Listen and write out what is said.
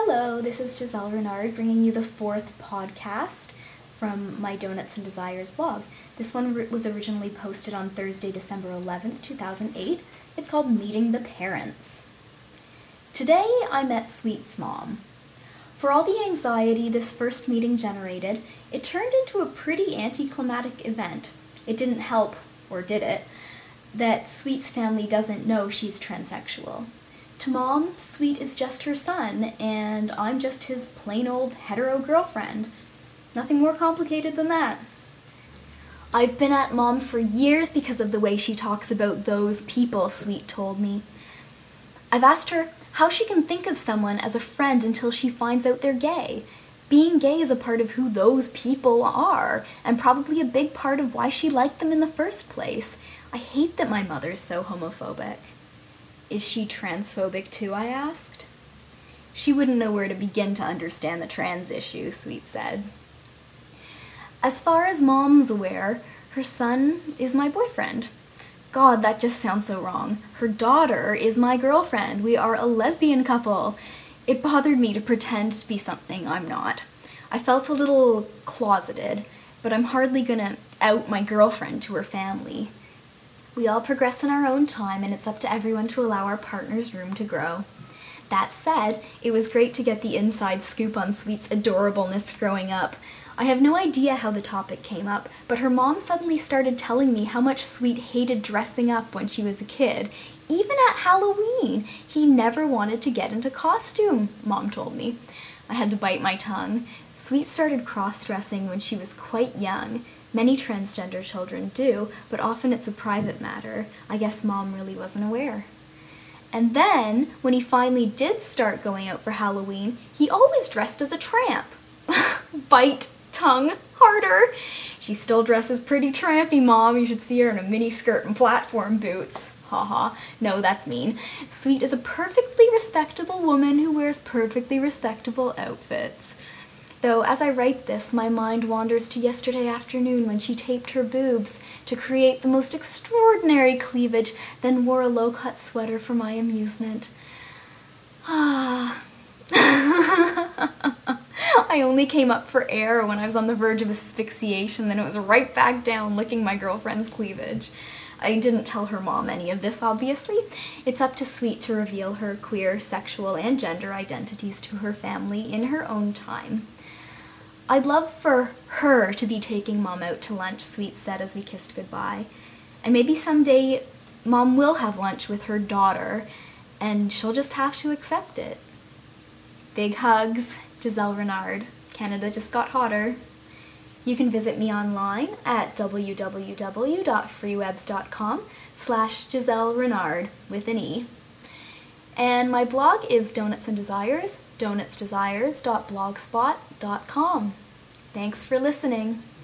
Hello, this is Giselle Renard bringing you the fourth podcast from my Donuts and Desires blog. This one was originally posted on Thursday, December 11th, 2008. It's called Meeting the Parents. Today I met Sweet's mom. For all the anxiety this first meeting generated, it turned into a pretty anticlimactic event. It didn't help, or did it, that Sweet's family doesn't know she's transsexual. To Mom, Sweet is just her son, and I'm just his plain old hetero girlfriend. Nothing more complicated than that. I've been at Mom for years because of the way she talks about those people, Sweet told me. I've asked her how she can think of someone as a friend until she finds out they're gay. Being gay is a part of who those people are, and probably a big part of why she liked them in the first place. I hate that my mother's so homophobic. Is she transphobic too, I asked. She wouldn't know where to begin to understand the trans issue, Sweet said. As far as Mom's aware, her son is my boyfriend. God, that just sounds so wrong. Her daughter is my girlfriend. We are a lesbian couple. It bothered me to pretend to be something I'm not. I felt a little closeted, but I'm hardly gonna out my girlfriend to her family. We all progress in our own time, and it's up to everyone to allow our partner's room to grow. That said, it was great to get the inside scoop on Sweet's adorableness growing up. I have no idea how the topic came up, but her mom suddenly started telling me how much Sweet hated dressing up when she was a kid. Even at Halloween, he never wanted to get into costume, Mom told me. I had to bite my tongue. Sweet started cross-dressing when she was quite young. Many transgender children do, but often it's a private matter. I guess Mom really wasn't aware. And then, when he finally did start going out for Halloween, he always dressed as a tramp. Bite, tongue, harder. She still dresses pretty trampy, Mom. You should see her in a mini skirt and platform boots. Haha. No, that's mean. Sweet is a perfectly respectable woman who wears perfectly respectable outfits. Though, as I write this, my mind wanders to yesterday afternoon when she taped her boobs to create the most extraordinary cleavage, then wore a low-cut sweater for my amusement. Ah. I only came up for air when I was on the verge of asphyxiation, then it was right back down licking my girlfriend's cleavage. I didn't tell her mom any of this, obviously. It's up to Sweet to reveal her queer, sexual, and gender identities to her family in her own time. I'd love for her to be taking Mom out to lunch, Sweet said as we kissed goodbye. And maybe someday Mom will have lunch with her daughter, and she'll just have to accept it. Big hugs, Giselle Renard. Canada just got hotter. You can visit me online at www.freewebs.com/Giselle Renard with an E. And my blog is Donuts and Desires, donutsdesires.blogspot.com. Thanks for listening.